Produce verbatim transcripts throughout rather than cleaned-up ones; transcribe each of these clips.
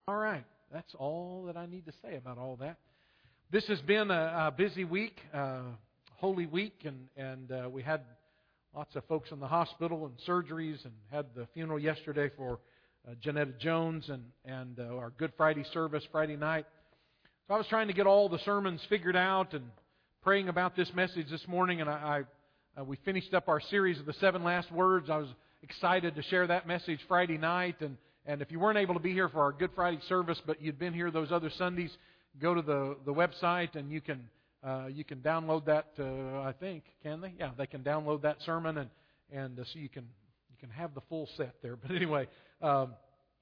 All right, that's all that I need to say about all that. This has been a, a busy week, uh, Holy Week, and, and uh, we had lots of folks in the hospital and surgeries, and had the funeral yesterday for uh, Janetta Jones, and, and uh, our Good Friday service Friday night. So I was trying to get all the sermons figured out and praying about this message this morning, and I, I uh, we finished up our series of the seven last words. I was excited to share that message Friday night, and And if you weren't able to be here for our Good Friday service, but you'd been here those other Sundays, go to the, the website and you can uh, you can download that. Uh, I think can they? Yeah, they can download that sermon and and uh, so you can you can have the full set there. But anyway, um,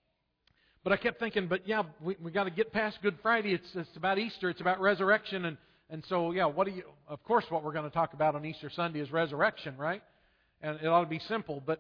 but I kept thinking, but yeah, we we got to get past Good Friday. It's it's about Easter. It's about resurrection, and and so yeah, what do you? Of course, what we're going to talk about on Easter Sunday is resurrection, right? And it ought to be simple, but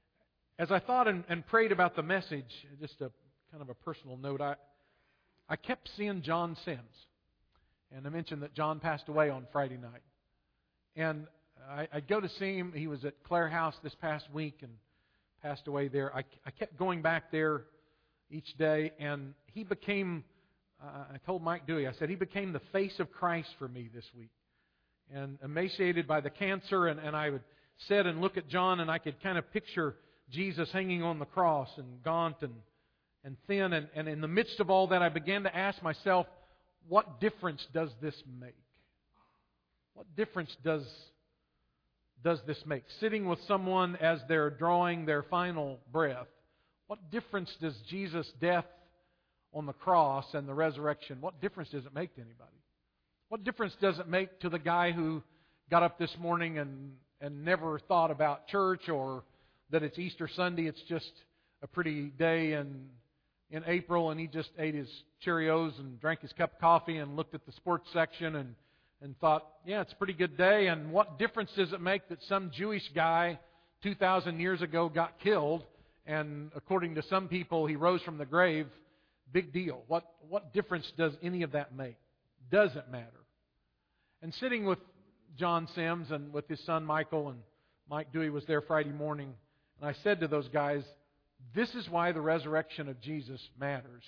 as I thought and, and prayed about the message, just a kind of a personal note, I I kept seeing John Sims. And I mentioned that John passed away on Friday night. And I, I'd go to see him. He was at Clare House this past week and passed away there. I, I kept going back there each day, and he became, uh, I told Mike Dewey, I said, he became the face of Christ for me this week. And emaciated by the cancer, and, and I would sit and look at John, and I could kind of picture Jesus hanging on the cross and gaunt and, and thin. And, and in the midst of all that, I began to ask myself, what difference does this make? What difference does, does this make? Sitting with someone as they're drawing their final breath, what difference does Jesus' death on the cross and the resurrection, what difference does it make to anybody? What difference does it make to the guy who got up this morning and, and never thought about church, or that it's Easter Sunday, it's just a pretty day in, in April, and he just ate his Cheerios and drank his cup of coffee and looked at the sports section and, and thought, yeah, it's a pretty good day. And what difference does it make that some Jewish guy two thousand years ago got killed, and according to some people, he rose from the grave? Big deal. What, what difference does any of that make? Doesn't matter. And sitting with John Sims and with his son Michael, and Mike Dewey was there Friday morning, and I said to those guys, this is why the resurrection of Jesus matters.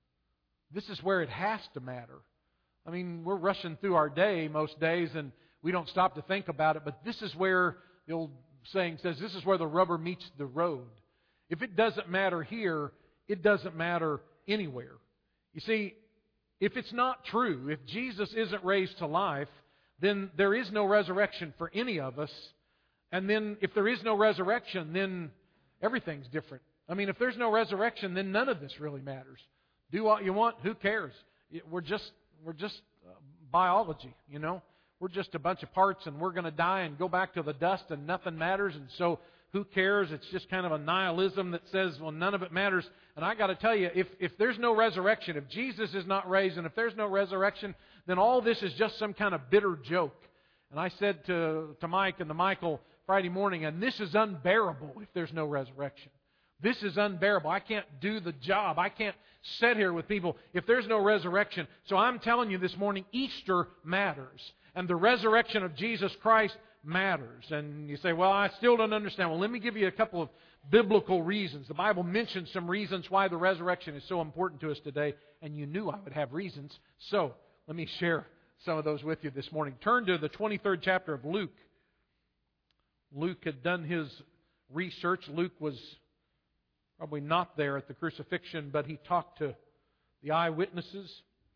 This is where it has to matter. I mean, we're rushing through our day most days, and we don't stop to think about it, but this is where the old saying says, this is where the rubber meets the road. If it doesn't matter here, it doesn't matter anywhere. You see, if it's not true, if Jesus isn't raised to life, then there is no resurrection for any of us. And then if there is no resurrection, then everything's different. I mean, if there's no resurrection, then none of this really matters. Do what you want, who cares? We're just we're just uh, biology, you know. We're just a bunch of parts, and we're going to die and go back to the dust, and nothing matters. And so who cares? It's just kind of a nihilism that says, well, none of it matters. And I got to tell you, if, if there's no resurrection, if Jesus is not raised, and if there's no resurrection, then all this is just some kind of bitter joke. And I said to, to Mike and to Michael Friday morning, and this is unbearable if there's no resurrection. This is unbearable. I can't do the job. I can't sit here with people if there's no resurrection. So I'm telling you this morning, Easter matters. And the resurrection of Jesus Christ matters. And you say, well, I still don't understand. Well, let me give you a couple of biblical reasons. The Bible mentions some reasons why the resurrection is so important to us today. And you knew I would have reasons. So let me share some of those with you this morning. Turn to the twenty-third chapter of Luke. Luke had done his research. Luke was probably not there at the crucifixion, but he talked to the eyewitnesses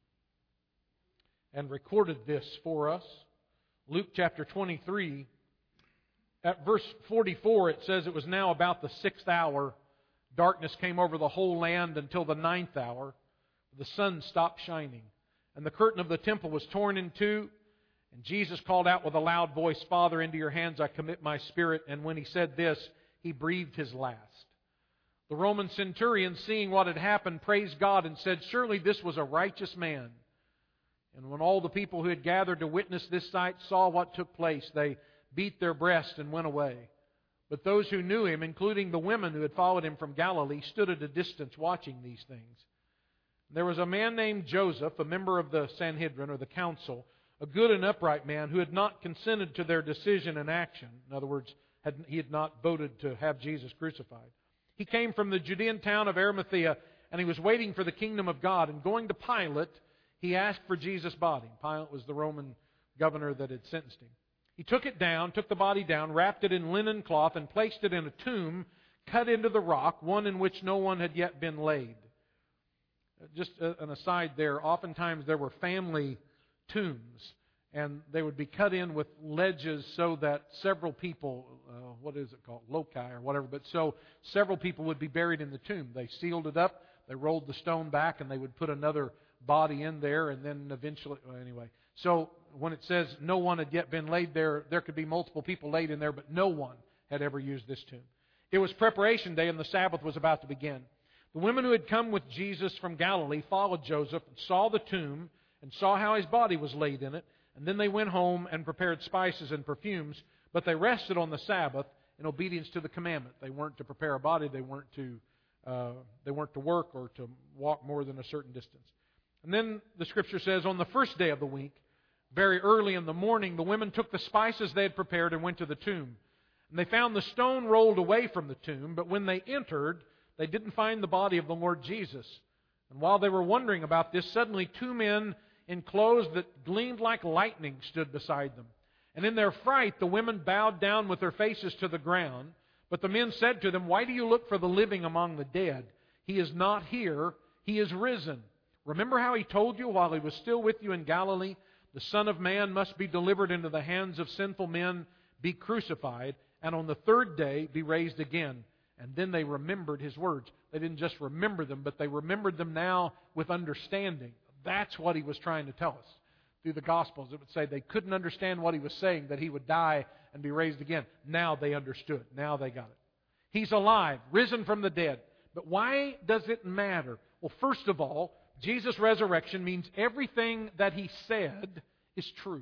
and recorded this for us. Luke chapter twenty-three, at verse forty-four, it says, it was now about the sixth hour. Darkness came over the whole land until the ninth hour. The sun stopped shining, and the curtain of the temple was torn in two. And Jesus called out with a loud voice, Father, into your hands I commit my spirit. And when he said this, he breathed his last. The Roman centurion, seeing what had happened, praised God and said, surely this was a righteous man. And when all the people who had gathered to witness this sight saw what took place, they beat their breasts and went away. But those who knew him, including the women who had followed him from Galilee, stood at a distance watching these things. There was a man named Joseph, a member of the Sanhedrin, or the council, a good and upright man who had not consented to their decision and action. In other words, had, he had not voted to have Jesus crucified. He came from the Judean town of Arimathea, and he was waiting for the kingdom of God. And going to Pilate, he asked for Jesus' body. Pilate was the Roman governor that had sentenced him. He took it down, took the body down, wrapped it in linen cloth, and placed it in a tomb cut into the rock, one in which no one had yet been laid. Just an aside there, oftentimes there were family tombs, and they would be cut in with ledges so that several people, uh, what is it called, loci or whatever, but so several people would be buried in the tomb. They sealed it up, they rolled the stone back, and they would put another body in there, and then eventually, well, anyway. So when it says no one had yet been laid there, there could be multiple people laid in there, but no one had ever used this tomb. It was preparation day, and the Sabbath was about to begin. The women who had come with Jesus from Galilee followed Joseph and saw the tomb and saw how his body was laid in it. And then they went home and prepared spices and perfumes, but they rested on the Sabbath in obedience to the commandment. They weren't to prepare a body, they weren't to uh, they weren't to work or to walk more than a certain distance. And then the Scripture says, on the first day of the week, very early in the morning, the women took the spices they had prepared and went to the tomb. And they found the stone rolled away from the tomb, but when they entered, they didn't find the body of the Lord Jesus. And while they were wondering about this, suddenly two men in clothes that gleamed like lightning stood beside them. And in their fright, the women bowed down with their faces to the ground. But the men said to them, "Why do you look for the living among the dead? He is not here, He is risen. Remember how He told you while He was still with you in Galilee, the Son of Man must be delivered into the hands of sinful men, be crucified, and on the third day be raised again." And then they remembered His words. They didn't just remember them, but they remembered them now with understanding. That's what He was trying to tell us. Through the Gospels, it would say they couldn't understand what He was saying, that He would die and be raised again. Now they understood. Now they got it. He's alive, risen from the dead. But why does it matter? Well, first of all, Jesus' resurrection means everything that He said is true.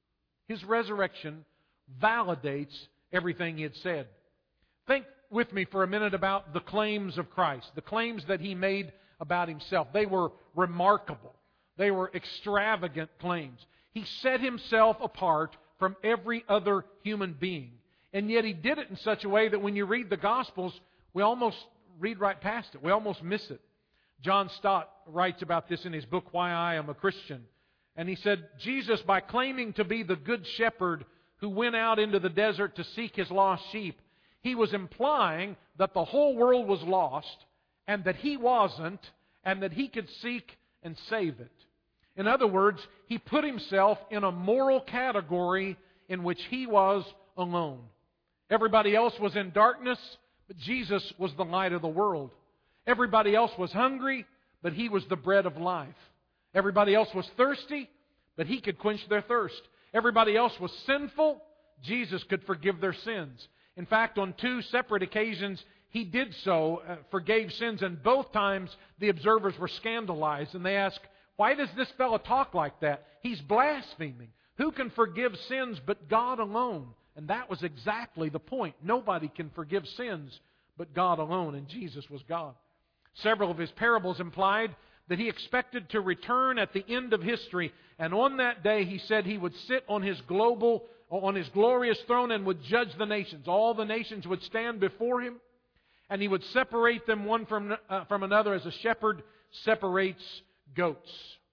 His resurrection validates everything He had said. Think with me for a minute about the claims of Christ, the claims that He made about Himself. They were remarkable. They were extravagant claims. He set Himself apart from every other human being. And yet He did it in such a way that when you read the Gospels, we almost read right past it. We almost miss it. John Stott writes about this in his book, Why I Am a Christian. And he said, Jesus, by claiming to be the good shepherd who went out into the desert to seek His lost sheep, He was implying that the whole world was lost and that He wasn't, and that He could seek and save it. In other words, He put Himself in a moral category in which He was alone. Everybody else was in darkness, but Jesus was the light of the world. Everybody else was hungry, but He was the bread of life. Everybody else was thirsty, but He could quench their thirst. Everybody else was sinful, Jesus could forgive their sins. In fact, on two separate occasions, He did so, uh, forgave sins, and both times the observers were scandalized. And they asked, why does this fellow talk like that? He's blaspheming. Who can forgive sins but God alone? And that was exactly the point. Nobody can forgive sins but God alone, and Jesus was God. Several of His parables implied that He expected to return at the end of history, and on that day He said He would sit on His global on His glorious throne and would judge the nations. All the nations would stand before Him, and He would separate them one from, uh, from another as a shepherd separates goats.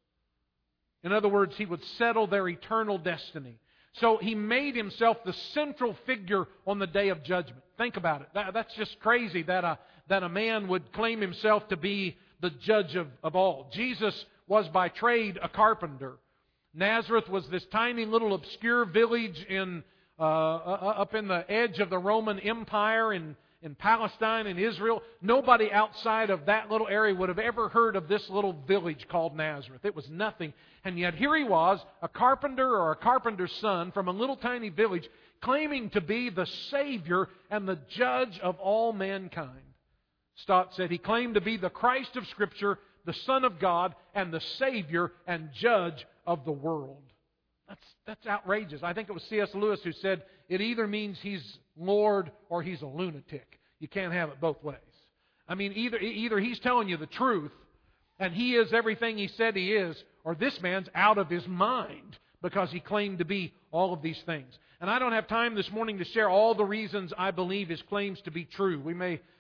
In other words, He would settle their eternal destiny. So He made Himself the central figure on the day of judgment. Think about it. That, that's just crazy that a, that a man would claim himself to be the judge of, of all. Jesus was by trade a carpenter. Nazareth was this tiny little obscure village in uh, up in the edge of the Roman Empire in, in Palestine and Israel. Nobody outside of that little area would have ever heard of this little village called Nazareth. It was nothing. And yet here He was, a carpenter or a carpenter's son from a little tiny village, claiming to be the Savior and the judge of all mankind. Stott said He claimed to be the Christ of Scripture, the Son of God, and the Savior and judge of the world. That's, that's outrageous. I think it was C S Lewis who said it either means He's Lord or He's a lunatic. You can't have it both ways. I mean, either, either He's telling you the truth and He is everything He said He is, or this man's out of his mind because he claimed to be all of these things. And I don't have time this morning to share all the reasons I believe his claims to be true. We may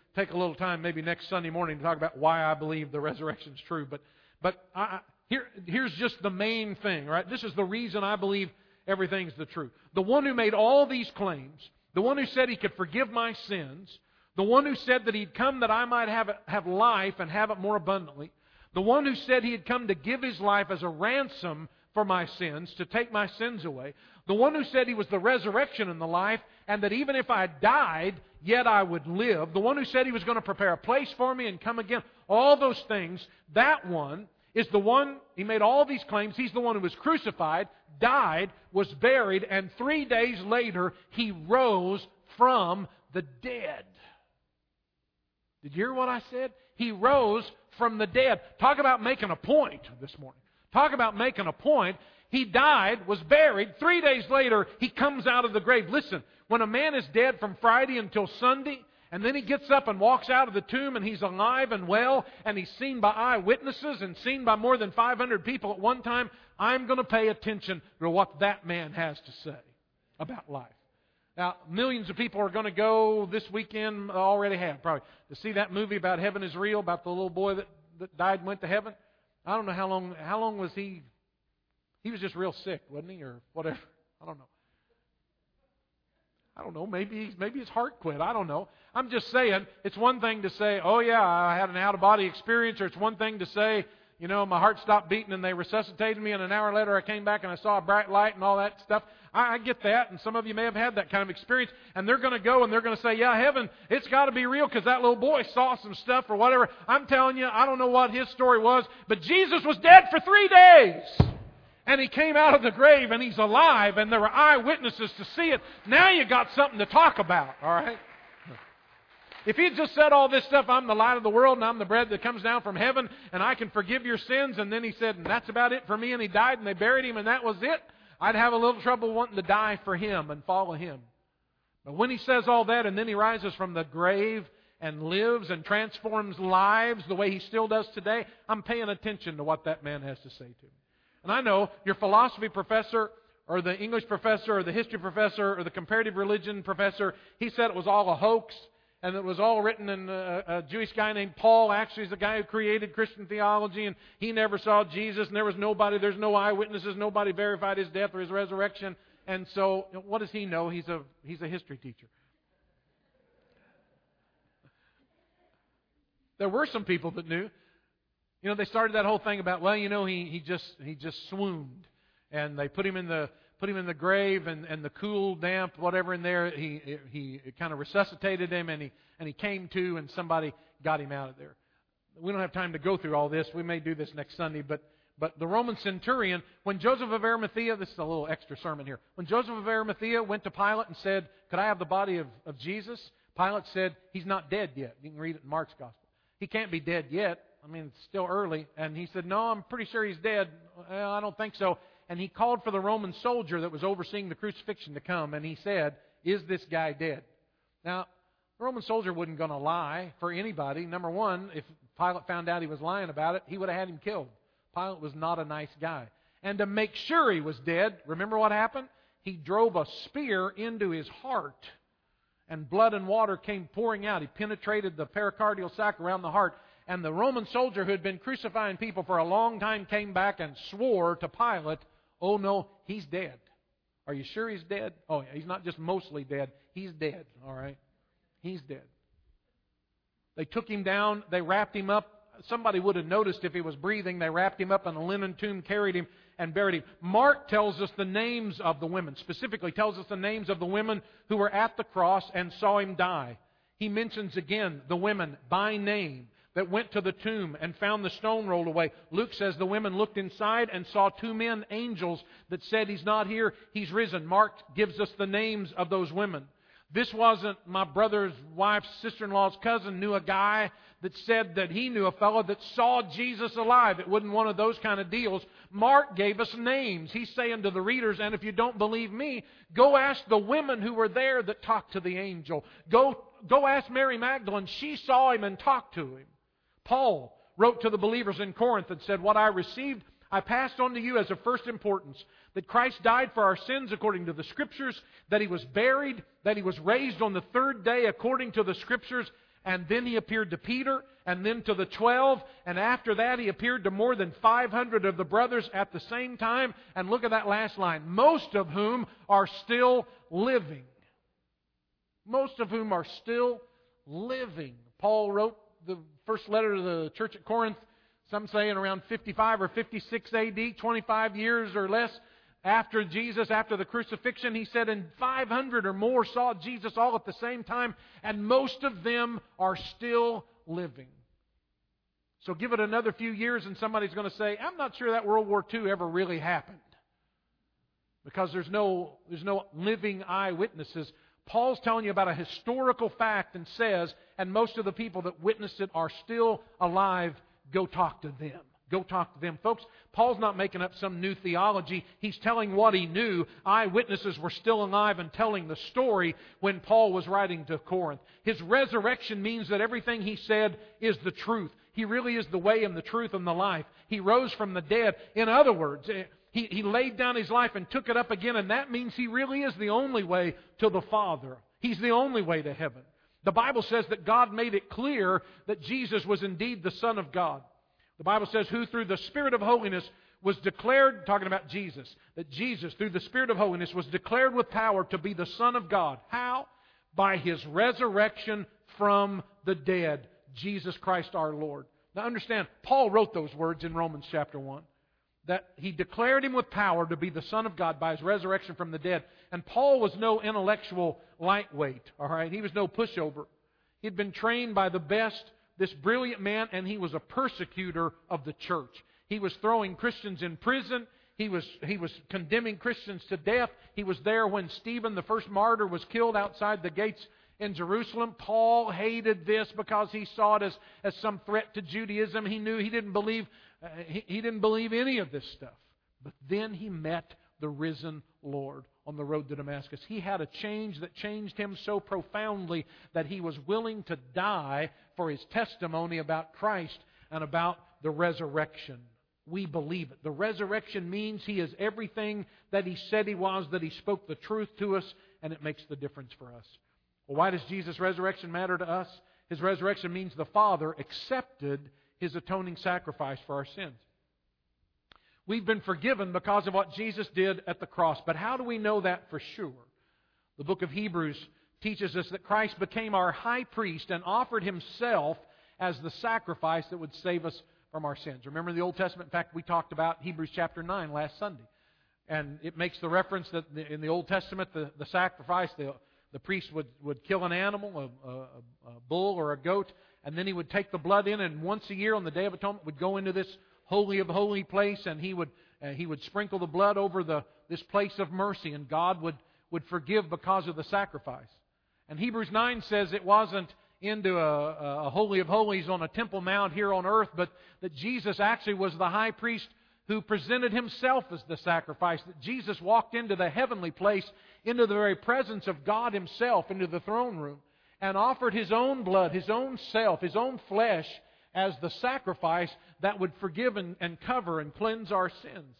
take a little time maybe next Sunday morning to talk about why I believe the resurrection is true. But but I, here here's just the main thing, right? This is the reason I believe everything's the truth. The one who made all these claims, the one who said He could forgive my sins, the one who said that He'd come that I might have, have life and have it more abundantly, the one who said He had come to give His life as a ransom for my sins, to take my sins away, the one who said He was the resurrection and the life, and that even if I died, yet I would live, the one who said He was going to prepare a place for me and come again, all those things, that one is the one, He made all these claims. He's the one who was crucified, died, was buried, and three days later, He rose from the dead. Did you hear what I said? He rose from the dead. Talk about making a point this morning. Talk about making a point. He died, was buried. Three days later, He comes out of the grave. Listen, when a man is dead from Friday until Sunday, and then he gets up and walks out of the tomb and he's alive and well, and he's seen by eyewitnesses and seen by more than five hundred people at one time, I'm going to pay attention to what that man has to say about life. Now, millions of people are going to go this weekend, already have probably, to see that movie about heaven is real, about the little boy that, that died and went to heaven. I don't know how long, how long was he, he was just real sick, wasn't he, or whatever. I don't know. I don't know, maybe, maybe his heart quit. I don't know. I'm just saying, it's one thing to say, oh yeah, I had an out-of-body experience, or it's one thing to say, you know, my heart stopped beating and they resuscitated me, and an hour later I came back and I saw a bright light and all that stuff. I, I get that, and some of you may have had that kind of experience, and they're going to go and they're going to say, yeah, heaven, it's got to be real because that little boy saw some stuff or whatever. I'm telling you, I don't know what his story was, but Jesus was dead for three days. And He came out of the grave and He's alive, and there were eyewitnesses to see it. Now you got something to talk about, all right? If He had just said all this stuff, I'm the light of the world and I'm the bread that comes down from heaven and I can forgive your sins, and then He said, and that's about it for me, and He died and they buried Him and that was it, I'd have a little trouble wanting to die for Him and follow Him. But when He says all that and then He rises from the grave and lives and transforms lives the way He still does today, I'm paying attention to what that man has to say to me. And I know your philosophy professor or the English professor or the history professor or the comparative religion professor, he said it was all a hoax and it was all written in a, a Jewish guy named Paul. Actually, is the guy who created Christian theology, and he never saw Jesus, and there was nobody, there's no eyewitnesses, nobody verified His death or His resurrection. And so, what does he know? He's a he's a history teacher. There were some people that knew. You know, they started that whole thing about, well, you know, he, he just he just swooned, and they put him in the put him in the grave, and, and the cool, damp, whatever in there, he he kind of resuscitated him, and he and he came to, and somebody got him out of there. We don't have time to go through all this. We may do this next Sunday, but but the Roman centurion, when Joseph of Arimathea, this is a little extra sermon here. When Joseph of Arimathea went to Pilate and said, "Could I have the body of, of Jesus?" Pilate said, "He's not dead yet." You can read it in Mark's Gospel. He can't be dead yet. I mean, it's still early. And he said, "No, I'm pretty sure he's dead." Well, I don't think so. And he called for the Roman soldier that was overseeing the crucifixion to come, and he said, "Is this guy dead?" Now, the Roman soldier wasn't going to lie for anybody. Number one, if Pilate found out he was lying about it, he would have had him killed. Pilate was not a nice guy. And to make sure he was dead, remember what happened? He drove a spear into his heart, and blood and water came pouring out. He penetrated the pericardial sac around the heart. And the Roman soldier who had been crucifying people for a long time came back and swore to Pilate, "Oh no, he's dead." Are you sure he's dead? Oh yeah, he's not just mostly dead. He's dead, all right? He's dead. They took him down. They wrapped him up. Somebody would have noticed if he was breathing. They wrapped him up in a linen tomb, carried him, and buried him. Mark tells us the names of the women. Specifically tells us the names of the women who were at the cross and saw him die. He mentions again the women by name that went to the tomb and found the stone rolled away. Luke says the women looked inside and saw two men, angels, that said, "He's not here, He's risen." Mark gives us the names of those women. This wasn't my brother's wife's sister-in-law's cousin knew a guy that said that he knew a fellow that saw Jesus alive. It wasn't one of those kind of deals. Mark gave us names. He's saying to the readers, and if you don't believe me, go ask the women who were there that talked to the angel. Go, go ask Mary Magdalene. She saw him and talked to him. Paul wrote to the believers in Corinth and said, "What I received, I passed on to you as of first importance, that Christ died for our sins according to the Scriptures, that He was buried, that He was raised on the third day according to the Scriptures, and then He appeared to Peter, and then to the twelve, and after that He appeared to more than five hundred of the brothers at the same time. And look at that last line, most of whom are still living. Most of whom are still living. Paul wrote the first letter to the church at Corinth, some say in around fifty-five or fifty-six A D, twenty-five years or less after Jesus, after the crucifixion. He said, and five hundred or more saw Jesus all at the same time, and most of them are still living. So give it another few years and somebody's going to say, I'm not sure that World War Two ever really happened. Because there's no, there's no living eyewitnesses. Paul's telling you about a historical fact and says, and most of the people that witnessed it are still alive. Go talk to them. Go talk to them. Folks, Paul's not making up some new theology. He's telling what he knew. Eyewitnesses were still alive and telling the story when Paul was writing to Corinth. His resurrection means that everything he said is the truth. He really is the way and the truth and the life. He rose from the dead. In other words, He, he laid down His life and took it up again, and that means He really is the only way to the Father. He's the only way to heaven. The Bible says that God made it clear that Jesus was indeed the Son of God. The Bible says, who through the Spirit of holiness was declared, talking about Jesus, that Jesus through the Spirit of holiness was declared with power to be the Son of God. How? By His resurrection from the dead, Jesus Christ our Lord. Now understand, Paul wrote those words in Romans chapter one. That He declared Him with power to be the Son of God by His resurrection from the dead. And Paul was no intellectual lightweight, all right? He was no pushover. He'd been trained by the best, this brilliant man, and he was a persecutor of the church. He was throwing Christians in prison. He was, he was condemning Christians to death. He was there when Stephen, the first martyr, was killed outside the gates in Jerusalem. Paul hated this because he saw it as, as some threat to Judaism. He knew he didn't believe uh, he, he didn't believe any of this stuff. But then he met the risen Lord on the road to Damascus. He had a change that changed him so profoundly that he was willing to die for his testimony about Christ and about the resurrection. We believe it. The resurrection means He is everything that He said He was, that He spoke the truth to us, and it makes the difference for us. Well, why does Jesus' resurrection matter to us? His resurrection means the Father accepted His atoning sacrifice for our sins. We've been forgiven because of what Jesus did at the cross. But how do we know that for sure? The book of Hebrews teaches us that Christ became our high priest and offered Himself as the sacrifice that would save us from our sins. Remember the Old Testament? In fact, we talked about Hebrews chapter nine last Sunday. And it makes the reference that in the Old Testament, the, the sacrifice, the, the priest would, would kill an animal, a, a, a bull or a goat, and then he would take the blood in, and once a year on the Day of Atonement would go into this Holy of Holy place, and he would uh, he would sprinkle the blood over the this place of mercy, and God would, would forgive because of the sacrifice. And Hebrews nine says it wasn't into a, a Holy of Holies on a Temple Mount here on earth, but that Jesus actually was the high priest who presented Himself as the sacrifice, that Jesus walked into the heavenly place, into the very presence of God Himself, into the throne room, and offered His own blood, His own self, His own flesh as the sacrifice that would forgive and, and cover and cleanse our sins.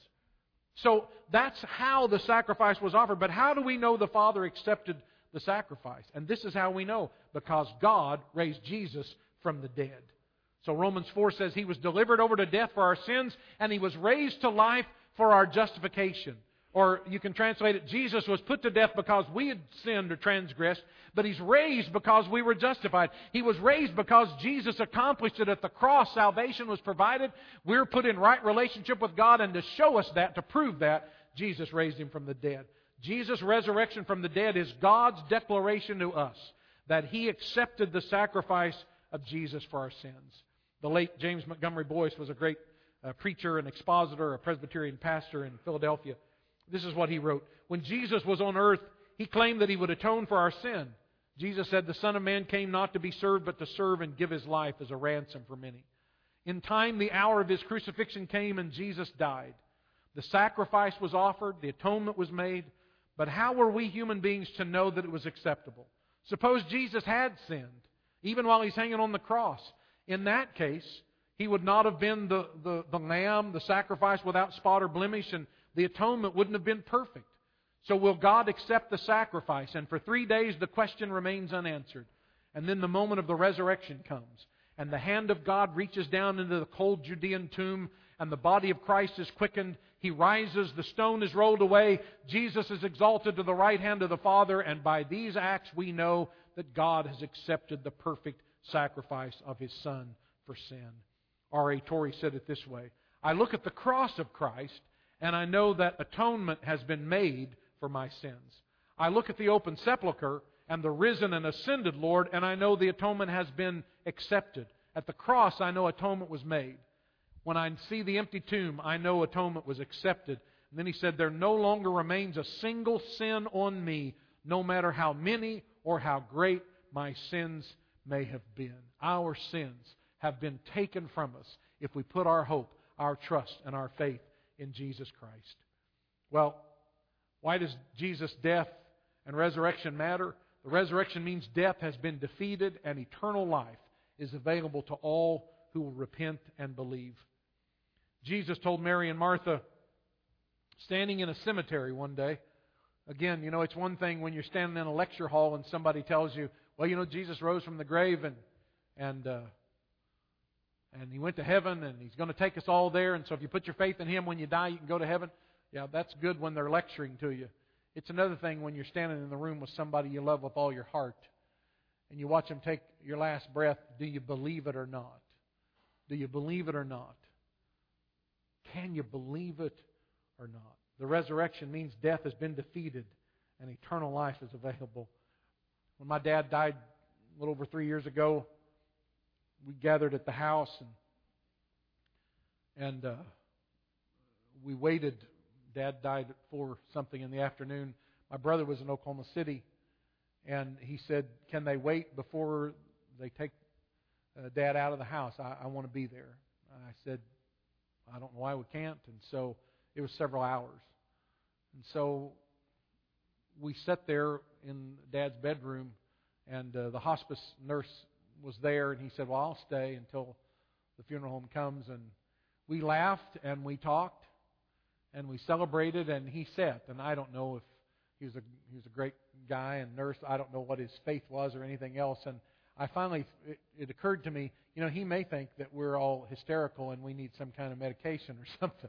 So that's how the sacrifice was offered. But how do we know the Father accepted the sacrifice? And this is how we know. Because God raised Jesus from the dead. So Romans four says He was delivered over to death for our sins, and He was raised to life for our justification. Or you can translate it, Jesus was put to death because we had sinned or transgressed, but He's raised because we were justified. He was raised because Jesus accomplished it at the cross. Salvation was provided. We're put in right relationship with God, and to show us that, to prove that, Jesus raised Him from the dead. Jesus' resurrection from the dead is God's declaration to us that He accepted the sacrifice of Jesus for our sins. The late James Montgomery Boyce was a great uh, preacher and expositor, a Presbyterian pastor in Philadelphia. This is what he wrote. When Jesus was on earth, He claimed that He would atone for our sin. Jesus said, the Son of Man came not to be served, but to serve and give His life as a ransom for many. In time, the hour of His crucifixion came, and Jesus died. The sacrifice was offered, the atonement was made, but how were we human beings to know that it was acceptable? Suppose Jesus had sinned, even while He's hanging on the cross. In that case, He would not have been the, the, the lamb, the sacrifice without spot or blemish, and the atonement wouldn't have been perfect. So will God accept the sacrifice? And for three days the question remains unanswered. And then the moment of the resurrection comes. And the hand of God reaches down into the cold Judean tomb, and the body of Christ is quickened. He rises, the stone is rolled away, Jesus is exalted to the right hand of the Father, and by these acts we know that God has accepted the perfect sacrifice of His Son for sin. R A Torrey said it this way: I look at the cross of Christ, and I know that atonement has been made for my sins. I look at the open sepulchre and the risen and ascended Lord, and I know the atonement has been accepted. At the cross, I know atonement was made. When I see the empty tomb, I know atonement was accepted. And then he said, there no longer remains a single sin on me, no matter how many or how great my sins may have been. Our sins have been taken from us if we put our hope, our trust, and our faith in Jesus Christ. Well, why does Jesus' death and resurrection matter? The resurrection means death has been defeated and eternal life is available to all who will repent and believe. Jesus told Mary and Martha, standing in a cemetery one day. Again, you know, it's one thing when you're standing in a lecture hall and somebody tells you, well, you know, Jesus rose from the grave and and uh, and He went to heaven and He's going to take us all there. And so if you put your faith in Him, when you die, you can go to heaven. Yeah, that's good when they're lecturing to you. It's another thing when you're standing in the room with somebody you love with all your heart and you watch them take your last breath. Do you believe it or not? Do you believe it or not? Can you believe it or not? The resurrection means death has been defeated and eternal life is available. When my dad died a little over three years ago, we gathered at the house and and uh, we waited. Dad died at four something in the afternoon. My brother was in Oklahoma City, and he said, "Can they wait before they take uh, Dad out of the house? I, I want to be there." I said, I don't know why we can't. And so it was several hours. And so we sat there in Dad's bedroom, and uh, the hospice nurse was there, and he said, well, I'll stay until the funeral home comes. And we laughed, and we talked, and we celebrated, and he sat. And I don't know if he was a he was a great guy and nurse. I don't know what his faith was or anything else. And I finally, it, it occurred to me, you know, he may think that we're all hysterical and we need some kind of medication or something.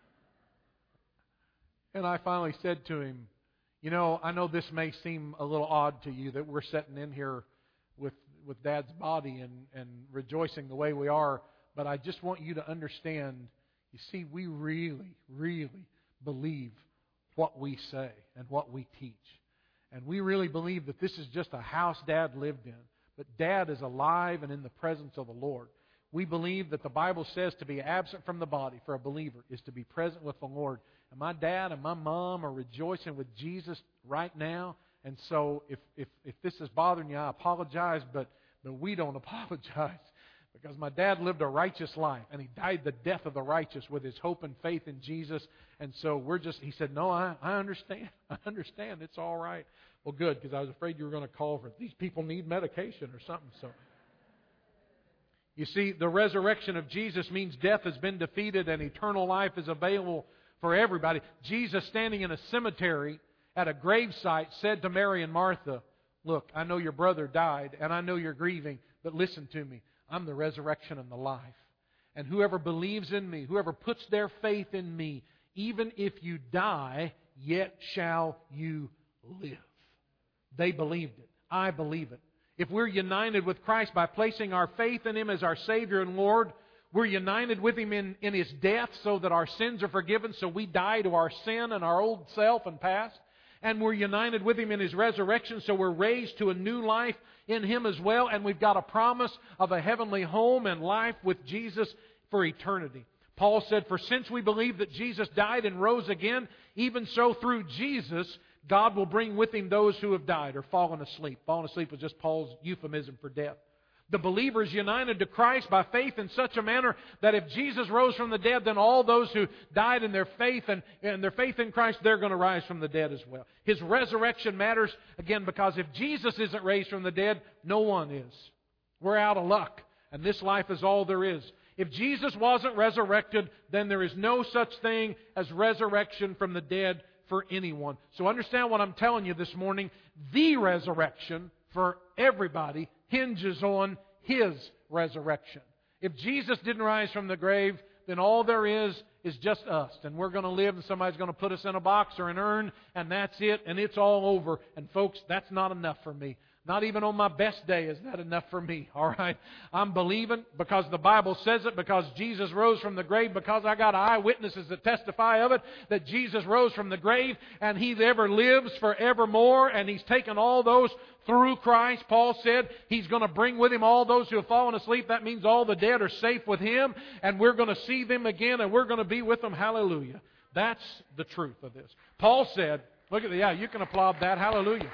And I finally said to him, you know, I know this may seem a little odd to you that we're sitting in here with, with Dad's body and, and rejoicing the way we are, but I just want you to understand, you see, we really, really believe what we say and what we teach. And we really believe that this is just a house Dad lived in. But Dad is alive and in the presence of the Lord. We believe that the Bible says to be absent from the body for a believer is to be present with the Lord. And my dad and my mom are rejoicing with Jesus right now. And so if if, if this is bothering you, I apologize, but, but we don't apologize. Because my dad lived a righteous life, and he died the death of the righteous with his hope and faith in Jesus. And so we're just, he said, no, I, I understand. I understand. It's all right. Well, good, because I was afraid you were going to call for it. These people need medication or something. So, you see, the resurrection of Jesus means death has been defeated and eternal life is available for everybody. Jesus, standing in a cemetery at a gravesite, said to Mary and Martha, look, I know your brother died, and I know you're grieving, but listen to me. I'm the resurrection and the life. And whoever believes in me, whoever puts their faith in me, even if you die, yet shall you live. They believed it. I believe it. If we're united with Christ by placing our faith in Him as our Savior and Lord, we're united with Him in, in His death so that our sins are forgiven, so we die to our sin and our old self and past. And we're united with Him in His resurrection, so we're raised to a new life in Him as well. And we've got a promise of a heavenly home and life with Jesus for eternity. Paul said, for since we believe that Jesus died and rose again, even so through Jesus, God will bring with Him those who have died or fallen asleep. Fallen asleep was just Paul's euphemism for death. The believer is united to Christ by faith in such a manner that if Jesus rose from the dead, then all those who died in their faith and, and their faith in Christ, they're going to rise from the dead as well. His resurrection matters, again, because if Jesus isn't raised from the dead, no one is. We're out of luck, and this life is all there is. If Jesus wasn't resurrected, then there is no such thing as resurrection from the dead for anyone. So understand what I'm telling you this morning. The resurrection for everybody hinges on His resurrection. If Jesus didn't rise from the grave, then all there is is just us. And we're going to live and somebody's going to put us in a box or an urn and that's it and it's all over. And folks, that's not enough for me. Not even on my best day is that enough for me, all right? I'm believing because the Bible says it, because Jesus rose from the grave, because I got eyewitnesses that testify of it, that Jesus rose from the grave and He ever lives forevermore, and He's taken all those through Christ. Paul said He's going to bring with Him all those who have fallen asleep. That means all the dead are safe with Him, and we're going to see them again, and we're going to be with them. Hallelujah. That's the truth of this. Paul said, look at the, yeah, you can applaud that. Hallelujah.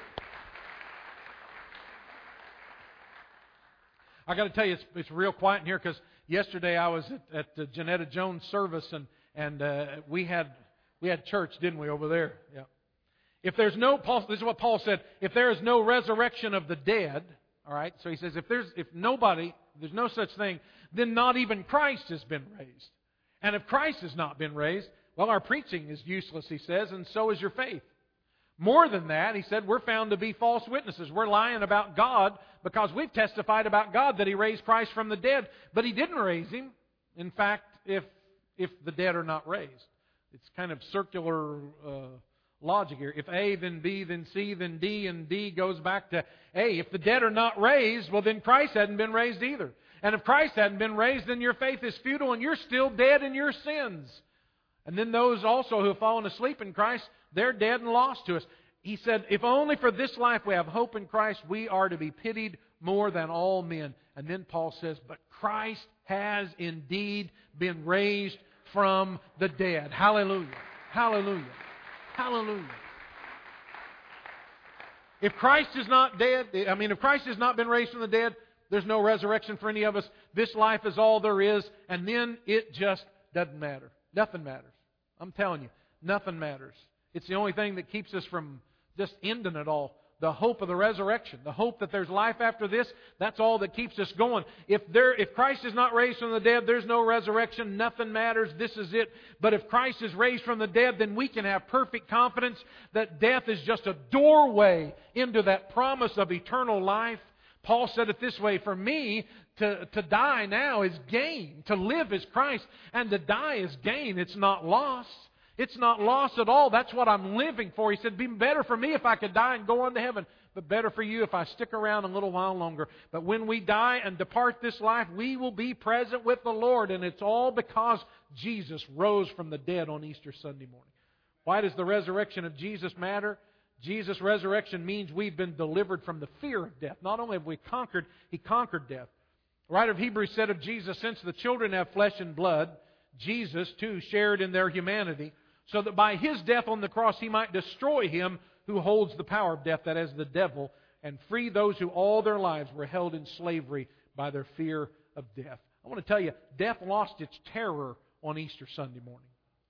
I got to tell you, it's, it's real quiet in here because yesterday I was at, at the Janetta Jones service and and uh, we had we had church, didn't we, over there? Yeah. If there's no, Paul, this is what Paul said. If there is no resurrection of the dead, all right. So he says, if there's if nobody, there's no such thing, then not even Christ has been raised. And if Christ has not been raised, well, our preaching is useless, he says, and so is your faith. More than that, he said, we're found to be false witnesses. We're lying about God because we've testified about God that He raised Christ from the dead, but He didn't raise Him. In fact, if if the dead are not raised. It's kind of circular uh, logic here. If A, then B, then C, then D, and D goes back to A. If the dead are not raised, well, then Christ hadn't been raised either. And if Christ hadn't been raised, then your faith is futile and you're still dead in your sins. And then those also who have fallen asleep in Christ, they're dead and lost to us. He said, if only for this life we have hope in Christ, we are to be pitied more than all men. And then Paul says, but Christ has indeed been raised from the dead. Hallelujah. Hallelujah. Hallelujah. If Christ is not dead, I mean, if Christ has not been raised from the dead, there's no resurrection for any of us. This life is all there is, and then it just doesn't matter. Nothing matters. I'm telling you, nothing matters. It's the only thing that keeps us from just ending it all. The hope of the resurrection, the hope that there's life after this, that's all that keeps us going. If there, if Christ is not raised from the dead, there's no resurrection, nothing matters, this is it. But if Christ is raised from the dead, then we can have perfect confidence that death is just a doorway into that promise of eternal life. Paul said it this way, for me, to, to die now is gain. To live is Christ, and to die is gain. It's not loss. It's not loss at all. That's what I'm living for. He said, it'd be better for me if I could die and go on to heaven, but better for you if I stick around a little while longer. But when we die and depart this life, we will be present with the Lord, and it's all because Jesus rose from the dead on Easter Sunday morning. Why does the resurrection of Jesus matter? Jesus' resurrection means we've been delivered from the fear of death. Not only have we conquered, He conquered death. The writer of Hebrews said of Jesus, since the children have flesh and blood, Jesus too shared in their humanity, so that by His death on the cross He might destroy him who holds the power of death, that is the devil, and free those who all their lives were held in slavery by their fear of death. I want to tell you, death lost its terror on Easter Sunday morning.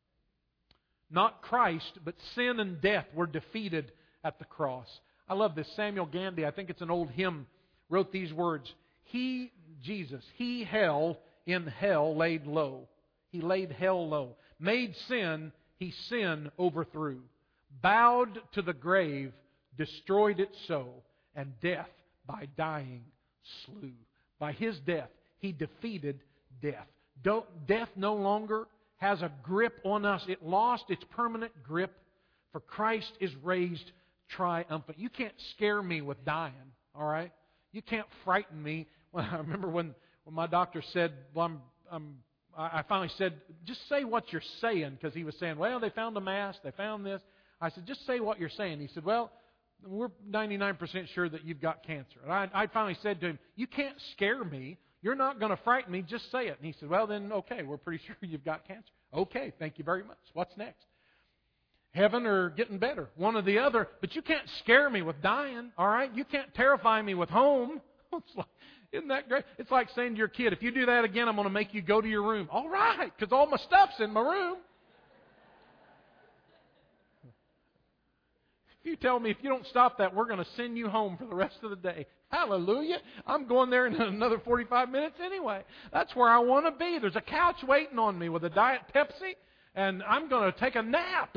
Not Christ, but sin and death were defeated at the cross. I love this. Samuel Gandy, I think it's an old hymn, wrote these words. He, Jesus, He hell in hell laid low. He laid hell low. Made sin, He sin overthrew. Bowed to the grave, destroyed it so, and death by dying slew. By His death, He defeated death. Don't, death no longer has a grip on us. It lost its permanent grip, for Christ is raised triumphant. You can't scare me with dying, all right? You can't frighten me. Well, I remember when, when my doctor said, well, I'm, I'm, I finally said, just say what you're saying, because he was saying, well, they found a mass, they found this. I said, just say what you're saying. He said, well, we're ninety-nine percent sure that you've got cancer. And I, I finally said to him, you can't scare me. You're not going to frighten me. Just say it. And he said, well, then, okay, we're pretty sure you've got cancer. Okay, thank you very much. What's next? Heaven or getting better? One or the other. But you can't scare me with dying, all right? You can't terrify me with home. It's like, isn't that great? It's like saying to your kid, if you do that again, I'm going to make you go to your room. All right, because all my stuff's in my room. If you tell me if you don't stop that, we're going to send you home for the rest of the day. Hallelujah. I'm going there in another forty-five minutes anyway. That's where I want to be. There's a couch waiting on me with a Diet Pepsi, and I'm going to take a nap.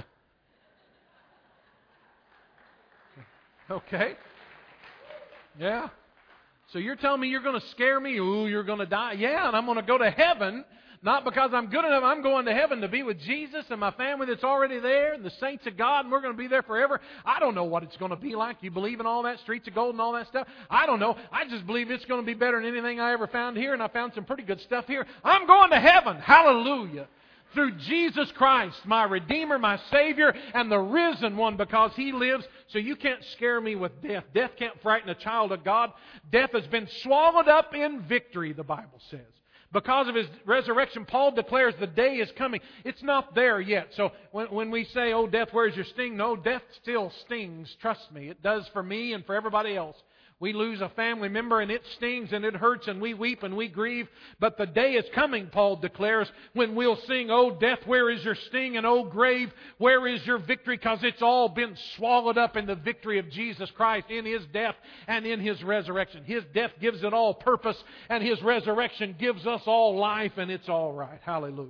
Okay? Yeah. So you're telling me you're going to scare me? Ooh, you're going to die? Yeah, and I'm going to go to heaven. Not because I'm good enough. I'm going to heaven to be with Jesus and my family that's already there and the saints of God, and we're going to be there forever. I don't know what it's going to be like. You believe in all that, streets of gold and all that stuff? I don't know. I just believe it's going to be better than anything I ever found here, and I found some pretty good stuff here. I'm going to heaven. Hallelujah. Through Jesus Christ, my Redeemer, my Savior, and the risen one, because He lives. So you can't scare me with death. Death can't frighten a child of God. Death has been swallowed up in victory, the Bible says. Because of His resurrection, Paul declares the day is coming. It's not there yet. So when, when we say, oh, death, where's your sting? No, death still stings. Trust me. It does for me and for everybody else. We lose a family member and it stings and it hurts and we weep and we grieve. But the day is coming, Paul declares, when we'll sing, oh, death, where is your sting? And oh, grave, where is your victory? Because it's all been swallowed up in the victory of Jesus Christ in His death and in His resurrection. His death gives it all purpose and His resurrection gives us all life, and it's all right. Hallelujah.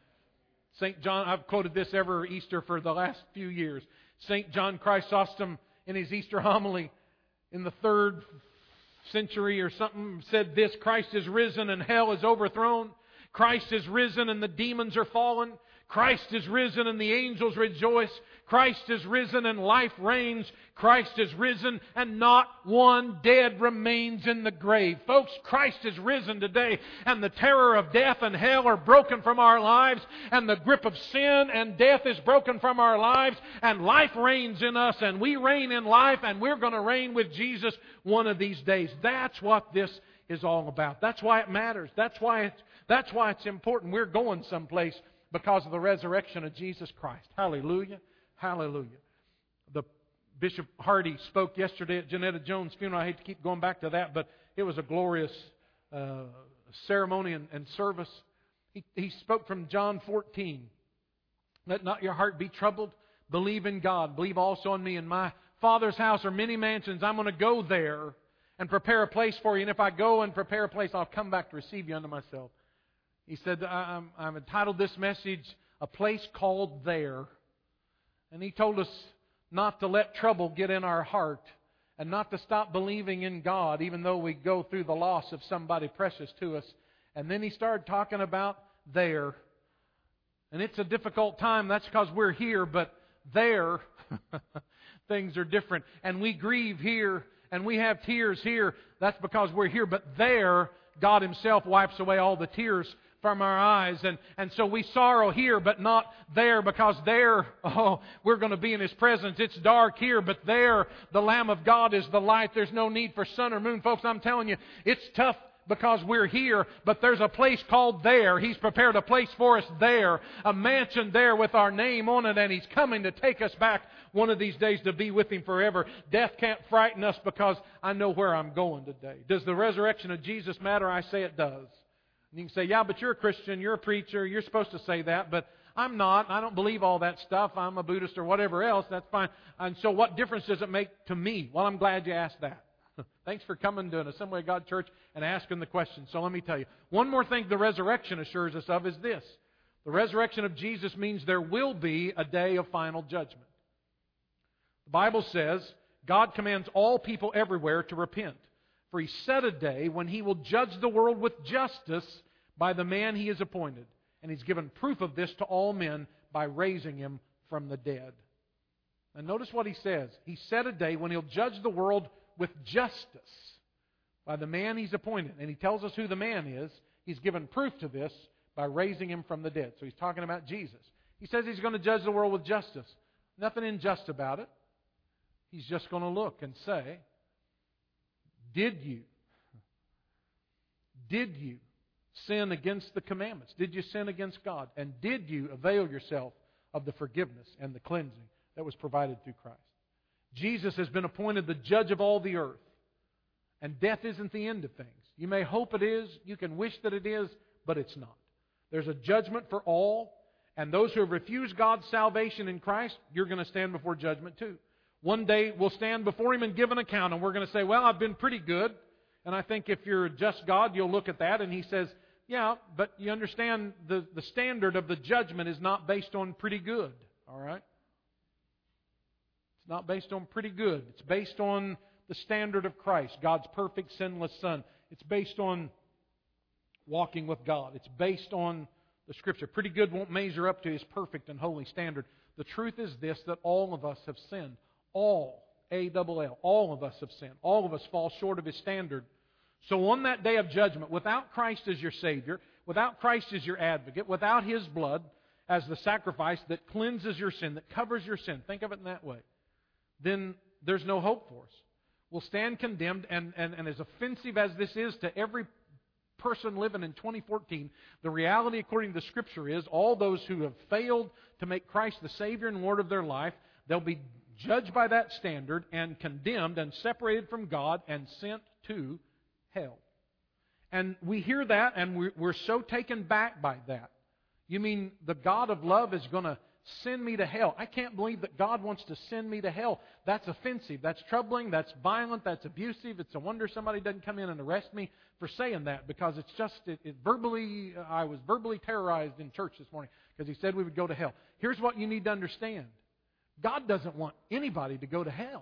Saint John, I've quoted this every Easter for the last few years. Saint John Chrysostom in his Easter homily in the third century or something said this: Christ is risen and hell is overthrown. Christ is risen and the demons are fallen. Christ is risen and the angels rejoice. Christ is risen and life reigns. Christ is risen and not one dead remains in the grave. Folks, Christ is risen today, and the terror of death and hell are broken from our lives, and the grip of sin and death is broken from our lives, and life reigns in us, and we reign in life, and we're going to reign with Jesus one of these days. That's what this is all about. That's why it matters. That's why it's, that's why it's important. We're going someplace because of the resurrection of Jesus Christ. Hallelujah. Hallelujah. The Bishop Hardy spoke yesterday at Janetta Jones' funeral. I hate to keep going back to that, but it was a glorious uh, ceremony and, and service. He, he spoke from John fourteen. Let not your heart be troubled. Believe in God. Believe also in me. In my Father's house are many mansions. I'm going to go there and prepare a place for you. And if I go and prepare a place, I'll come back to receive you unto myself. He said, I'm, I'm entitled this message, A Place Called There. And he told us not to let trouble get in our heart and not to stop believing in God, even though we go through the loss of somebody precious to us. And then he started talking about there. And it's a difficult time. That's because we're here, but there things are different. And we grieve here and we have tears here. That's because we're here. But there, God Himself wipes away all the tears from our eyes. And, and so we sorrow here, but not there, because there, oh, we're going to be in His presence. It's dark here, but there, the Lamb of God is the light. There's no need for sun or moon. Folks, I'm telling you, it's tough because we're here, but there's a place called there. He's prepared a place for us there, a mansion there with our name on it, and He's coming to take us back one of these days to be with Him forever. Death can't frighten us because I know where I'm going today. Does the resurrection of Jesus matter? I say it does. You can say, yeah, but you're a Christian, you're a preacher, you're supposed to say that, but I'm not. I don't believe all that stuff. I'm a Buddhist or whatever else. That's fine. And so what difference does it make to me? Well, I'm glad you asked that. Thanks for coming to an Assembly of God church and asking the question. So let me tell you. One more thing the resurrection assures us of is this. The resurrection of Jesus means there will be a day of final judgment. The Bible says God commands all people everywhere to repent. For He set a day when He will judge the world with justice by the man He has appointed. And He's given proof of this to all men by raising Him from the dead. And notice what He says. He set a day when He'll judge the world with justice by the man He's appointed. And He tells us who the man is. He's given proof to this by raising Him from the dead. So He's talking about Jesus. He says He's going to judge the world with justice. Nothing unjust about it. He's just going to look and say, Did you? Did you sin against the commandments? Did you sin against God? And did you avail yourself of the forgiveness and the cleansing that was provided through Christ? Jesus has been appointed the judge of all the earth. And death isn't the end of things. You may hope it is. You can wish that it is, but it's not. There's a judgment for all. And those who have refused God's salvation in Christ, you're going to stand before judgment too. One day we'll stand before Him and give an account, and we're going to say, well, I've been pretty good. And I think if you're a just God, you'll look at that. And He says, yeah, but you understand the, the standard of the judgment is not based on pretty good. All right? It's not based on pretty good. It's based on the standard of Christ, God's perfect, sinless Son. It's based on walking with God. It's based on the Scripture. Pretty good won't measure up to His perfect and holy standard. The truth is this, that all of us have sinned. All, A double L, all of us have sinned. All of us fall short of His standard. So on that day of judgment, without Christ as your Savior, without Christ as your advocate, without His blood as the sacrifice that cleanses your sin, that covers your sin, think of it in that way, then there's no hope for us. We'll stand condemned, and, and, and as offensive as this is to every person living in twenty fourteen, the reality according to the Scripture is all those who have failed to make Christ the Savior and Lord of their life, they'll be judged by that standard and condemned and separated from God and sent to hell. And we hear that and we're, we're so taken back by that. You mean the God of love is going to send me to hell? I can't believe that God wants to send me to hell. That's offensive. That's troubling. That's violent. That's abusive. It's a wonder somebody doesn't come in and arrest me for saying that, because it's just, it, it verbally, I was verbally terrorized in church this morning because he said we would go to hell. Here's what you need to understand. God doesn't want anybody to go to hell.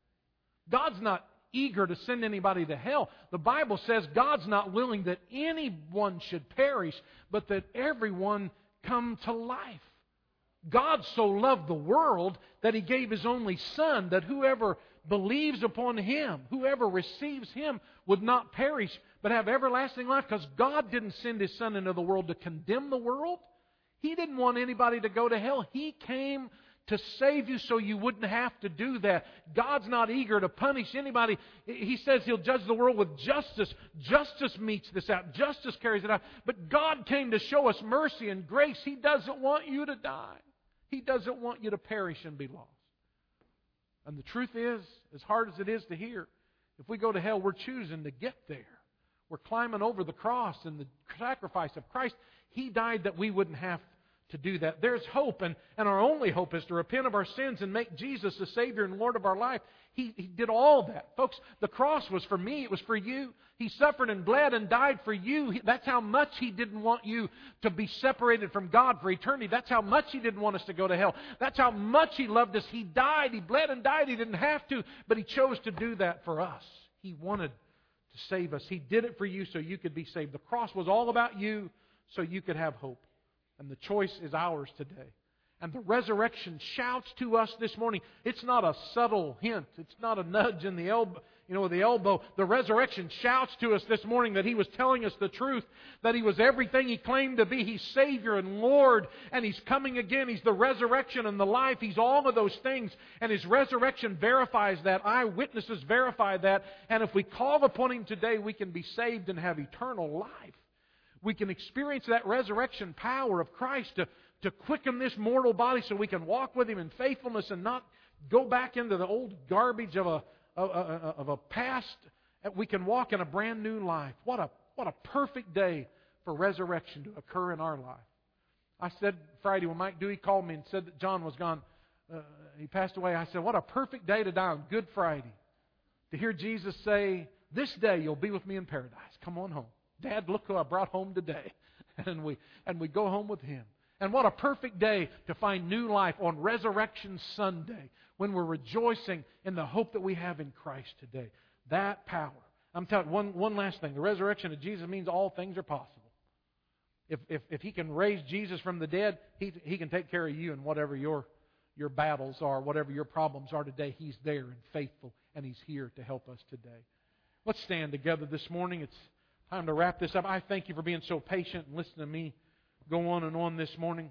God's not eager to send anybody to hell. The Bible says God's not willing that anyone should perish, but that everyone come to life. God so loved the world that He gave His only Son, that whoever believes upon Him, whoever receives Him, would not perish, but have everlasting life. Because God didn't send His Son into the world to condemn the world. He didn't want anybody to go to hell. He came to save you so you wouldn't have to do that. God's not eager to punish anybody. He says He'll judge the world with justice. Justice meets this out. Justice carries it out. But God came to show us mercy and grace. He doesn't want you to die. He doesn't want you to perish and be lost. And the truth is, as hard as it is to hear, if we go to hell, we're choosing to get there. We're climbing over the cross and the sacrifice of Christ. He died that we wouldn't have to do that. There's hope, and, and our only hope is to repent of our sins and make Jesus the Savior and Lord of our life. He, he did all that. Folks, the cross was for me. It was for you. He suffered and bled and died for you. He, that's how much He didn't want you to be separated from God for eternity. That's how much He didn't want us to go to hell. That's how much He loved us. He died. He bled and died. He didn't have to, but He chose to do that for us. He wanted to save us. He did it for you so you could be saved. The cross was all about you so you could have hope. And the choice is ours today. And the resurrection shouts to us this morning. It's not a subtle hint. It's not a nudge in the elbow, you know, with the elbow. The resurrection shouts to us this morning that He was telling us the truth, that He was everything He claimed to be. He's Savior and Lord, and He's coming again. He's the resurrection and the life. He's all of those things. And His resurrection verifies that. Eyewitnesses verify that. And if we call upon Him today, we can be saved and have eternal life. We can experience that resurrection power of Christ to, to quicken this mortal body so we can walk with Him in faithfulness and not go back into the old garbage of a, of a, of a past. We can walk in a brand new life. What a, what a perfect day for resurrection to occur in our life. I said Friday when Mike Dewey called me and said that John was gone, uh, he passed away, I said, what a perfect day to die on Good Friday. To hear Jesus say, this day you'll be with me in paradise. Come on home. Dad, look who I brought home today. And we and we go home with Him. And what a perfect day to find new life on Resurrection Sunday when we're rejoicing in the hope that we have in Christ today. That power. I'm telling you, one, one last thing. The resurrection of Jesus means all things are possible. If, if, if He can raise Jesus from the dead, He, he can take care of you and whatever your, your battles are, whatever your problems are today. He's there and faithful, and He's here to help us today. Let's stand together this morning. It's time to wrap this up. I thank you for being so patient and listening to me go on and on this morning.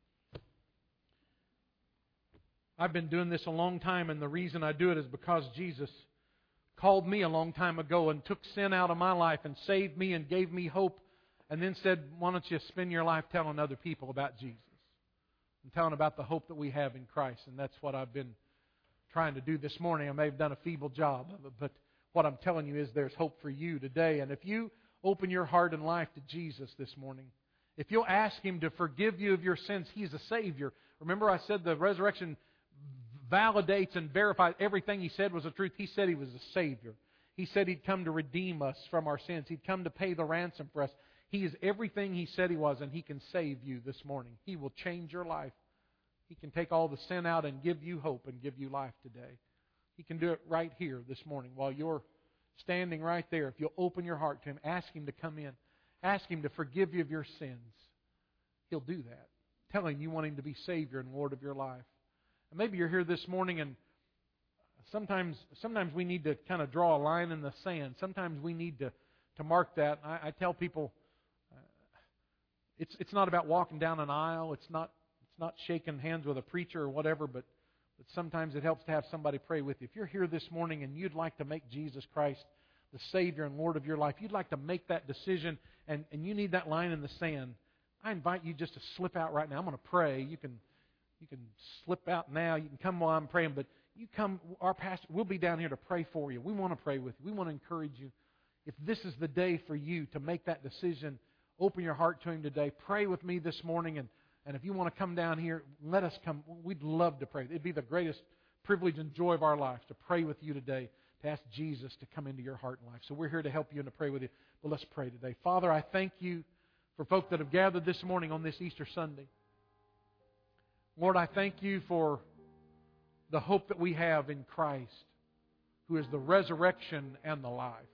I've been doing this a long time, and the reason I do it is because Jesus called me a long time ago and took sin out of my life and saved me and gave me hope, and then said, why don't you spend your life telling other people about Jesus and telling about the hope that we have in Christ. And that's what I've been trying to do this morning. I may have done a feeble job of it, but what I'm telling you is there's hope for you today. And if you open your heart and life to Jesus this morning, if you'll ask Him to forgive you of your sins, He's a Savior. Remember I said the resurrection validates and verifies everything He said was the truth. He said He was a Savior. He said He'd come to redeem us from our sins. He'd come to pay the ransom for us. He is everything He said He was, and He can save you this morning. He will change your life. He can take all the sin out and give you hope and give you life today. He can do it right here this morning while you're standing right there. If you'll open your heart to Him, ask Him to come in. Ask Him to forgive you of your sins. He'll do that. Tell Him you want Him to be Savior and Lord of your life. And maybe you're here this morning and sometimes sometimes we need to kind of draw a line in the sand. Sometimes we need to, to mark that. I, I tell people uh, it's it's not about walking down an aisle. It's not it's not shaking hands with a preacher or whatever, but But sometimes it helps to have somebody pray with you. If you're here this morning and you'd like to make Jesus Christ the Savior and Lord of your life, you'd like to make that decision and, and you need that line in the sand, I invite you just to slip out right now. I'm going to pray. You can you can slip out now. You can come while I'm praying. But you come, our pastor, we'll be down here to pray for you. We want to pray with you. We want to encourage you. If this is the day for you to make that decision, open your heart to Him today. Pray with me this morning. And And if you want to come down here, let us come. We'd love to pray. It'd be the greatest privilege and joy of our lives to pray with you today, to ask Jesus to come into your heart and life. So we're here to help you and to pray with you. But let's pray today. Father, I thank you for folk that have gathered this morning on this Easter Sunday. Lord, I thank you for the hope that we have in Christ, who is the resurrection and the life.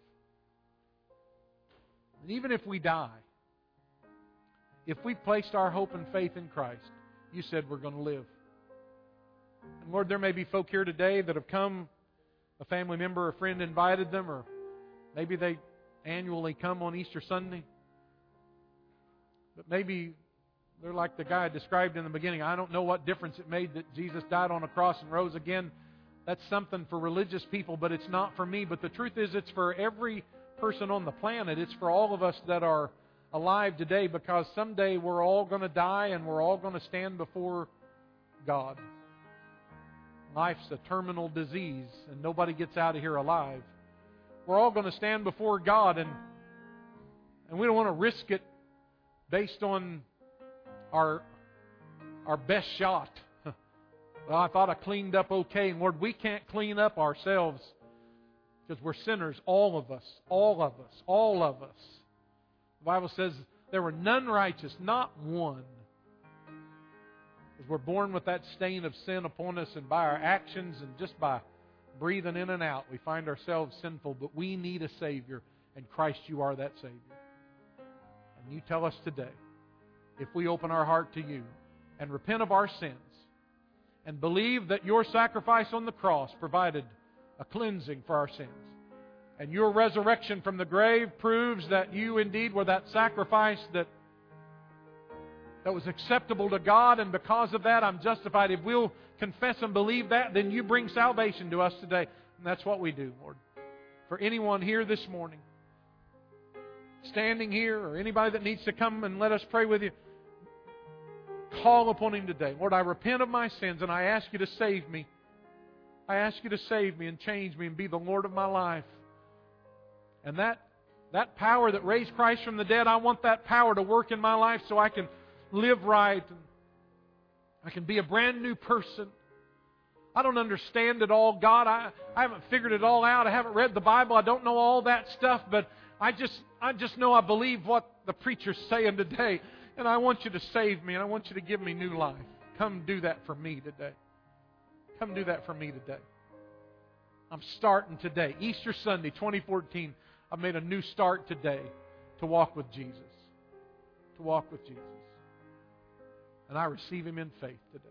And even if we die, if we've placed our hope and faith in Christ, you said we're going to live. And Lord, there may be folk here today that have come, a family member or a friend invited them, or maybe they annually come on Easter Sunday. But maybe they're like the guy I described in the beginning. I don't know what difference it made that Jesus died on a cross and rose again. That's something for religious people, but it's not for me. But the truth is, it's for every person on the planet. It's for all of us that are alive today, because someday we're all going to die and we're all going to stand before God. Life's a terminal disease and nobody gets out of here alive. We're all going to stand before God, and and we don't want to risk it based on our our best shot. Well, I thought I cleaned up okay. And Lord, we can't clean up ourselves because we're sinners, all of us, all of us, all of us. The Bible says there were none righteous, not one. Because we're born with that stain of sin upon us, and by our actions and just by breathing in and out, we find ourselves sinful. But we need a Savior, and Christ, you are that Savior. And you tell us today, if we open our heart to you and repent of our sins and believe that your sacrifice on the cross provided a cleansing for our sins, and your resurrection from the grave proves that you indeed were that sacrifice that, that was acceptable to God, and because of that I'm justified. If we'll confess and believe that, then you bring salvation to us today. And that's what we do, Lord. For anyone here this morning, standing here, or anybody that needs to come and let us pray with you, call upon Him today. Lord, I repent of my sins and I ask you to save me. I ask you to save me and change me and be the Lord of my life. And that that power that raised Christ from the dead, I want that power to work in my life so I can live right and I can be a brand new person. I don't understand it all, God. I, I haven't figured it all out. I haven't read the Bible. I don't know all that stuff, but I just I just know I believe what the preacher's saying today. And I want you to save me, and I want you to give me new life. Come do that for me today. Come do that for me today. I'm starting today. Easter Sunday, twenty fourteen. I've made a new start today to walk with Jesus. To walk with Jesus. And I receive Him in faith today.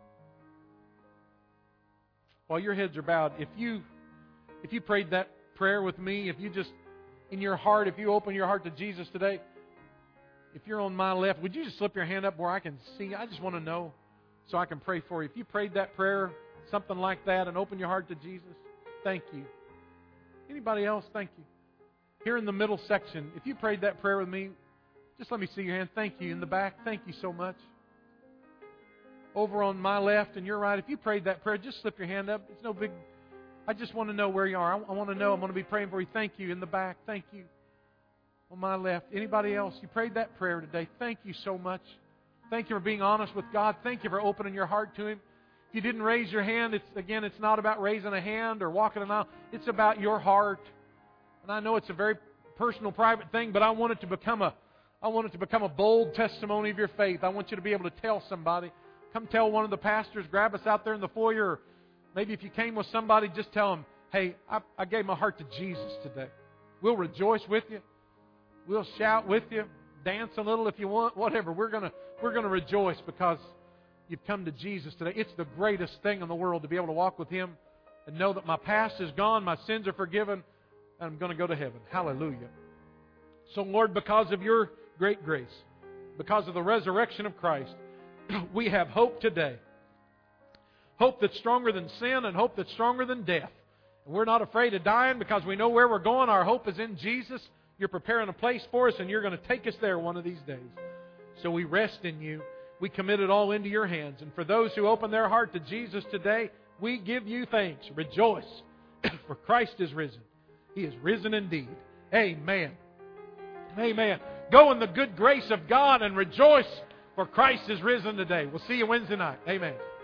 While your heads are bowed, if you if you prayed that prayer with me, if you just, in your heart, if you open your heart to Jesus today, if you're on my left, would you just slip your hand up where I can see? I just want to know so I can pray for you. If you prayed that prayer, something like that, and open your heart to Jesus, thank you. Anybody else? Thank you. Here in the middle section, if you prayed that prayer with me, just let me see your hand. Thank you. In the back, thank you so much. Over on my left and your right, if you prayed that prayer, just slip your hand up. It's no big... I just want to know where you are. I want to know. I'm going to be praying for you. Thank you. In the back, thank you. On my left. Anybody else? You prayed that prayer today. Thank you so much. Thank you for being honest with God. Thank you for opening your heart to Him. If you didn't raise your hand, it's again, it's not about raising a hand or walking an aisle. It's about your heart. And I know it's a very personal, private thing, but I want it to become a, I want it to become a bold testimony of your faith. I want you to be able to tell somebody. Come tell one of the pastors. Grab us out there in the foyer. Maybe if you came with somebody, just tell them, hey, I, I gave my heart to Jesus today. We'll rejoice with you. We'll shout with you. Dance a little if you want. Whatever. We're going to we're going to rejoice because you've come to Jesus today. It's the greatest thing in the world to be able to walk with Him and know that my past is gone, my sins are forgiven, and I'm going to go to heaven. Hallelujah. So, Lord, because of Your great grace, because of the resurrection of Christ, we have hope today. Hope that's stronger than sin and hope that's stronger than death. And we're not afraid of dying because we know where we're going. Our hope is in Jesus. You're preparing a place for us and You're going to take us there one of these days. So we rest in You. We commit it all into Your hands. And for those who open their heart to Jesus today, we give You thanks. Rejoice, for Christ is risen. He is risen indeed. Amen. Amen. Go in the good grace of God and rejoice, for Christ is risen today. We'll see you Wednesday night. Amen.